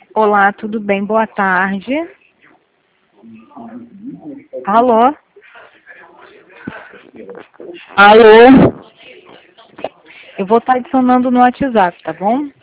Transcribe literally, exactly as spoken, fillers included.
Olá, tudo bem? Boa tarde. Alô? Alô? Eu vou estar adicionando no WhatsApp, tá bom?